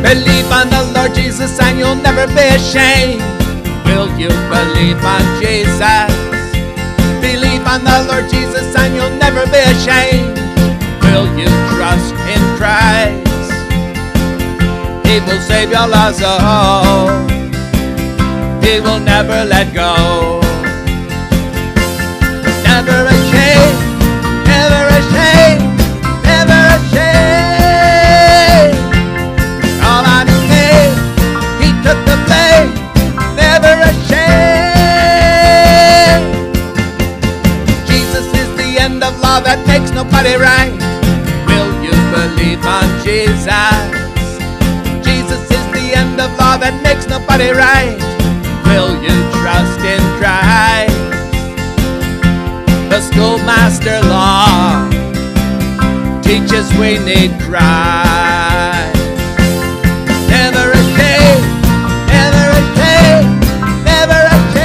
Believe on the Lord Jesus and you'll never be ashamed. Will you believe on Jesus? Believe on the Lord Jesus and you'll never be ashamed. Will you trust in Christ? He will save your lost soul. He will never let go. Never ashamed, never ashamed, never ashamed. All on his name, he took the blame. Never ashamed. Jesus is the end of law that makes nobody right. Will you believe on Jesus? Jesus is the end of law that makes nobody right. Will you trust in Christ? The schoolmaster law teaches we need Christ. Never ashamed, never ashamed, never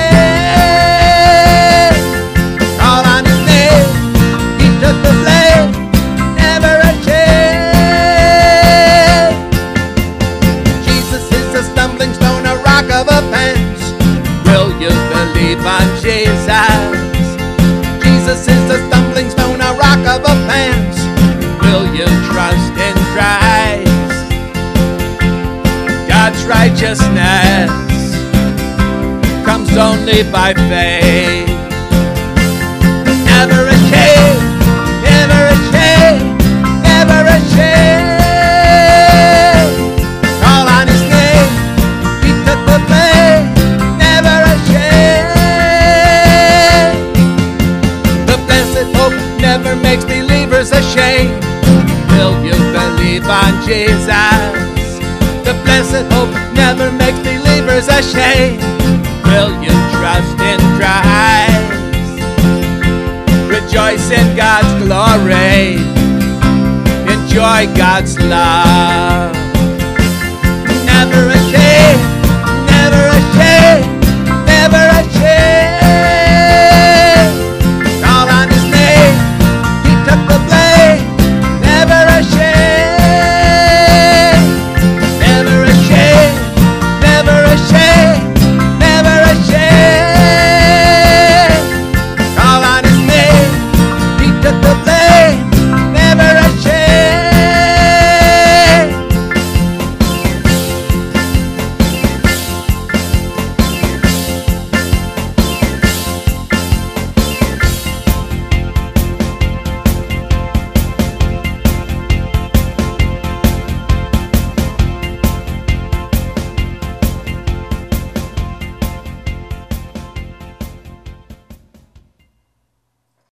ashamed. All on his name, he took the blame. Never ashamed. Jesus is a stumbling stone, a rock of offense. Will you believe on Jesus? Jesus is a stumbling stone, a rock of offense. Will you trust in Christ? God's righteousness comes only by faith. Never ashamed, never ashamed, never ashamed. Call on his name, he took the blame. Never ashamed. The blessed hope never makes believers ashamed. Will you believe on Jesus? The blessed hope never makes believers ashamed. Will you trust in Christ? Rejoice in God's glory. Enjoy God's love.